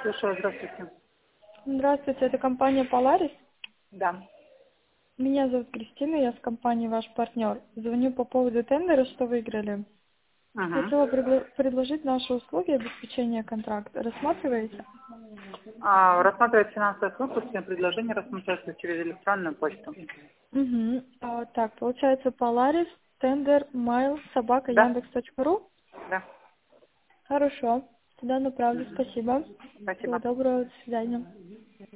слушаю, здравствуйте. Здравствуйте, это компания Polaris. Да. Меня зовут Кристина, я с компанией ваш партнер. Звоню по поводу тендера, что выиграли. Угу. Хотела предложить наши услуги обеспечения контракта. Рассматриваете? Рассматривать финансовые слушательные предложения рассматриваются через электронную почту. Угу. Так, получается Polaris, тендер, mail, собака, Да? яндекс.ру. Да. Хорошо, туда направлю, спасибо. Всего Спасибо. доброго, до свидания.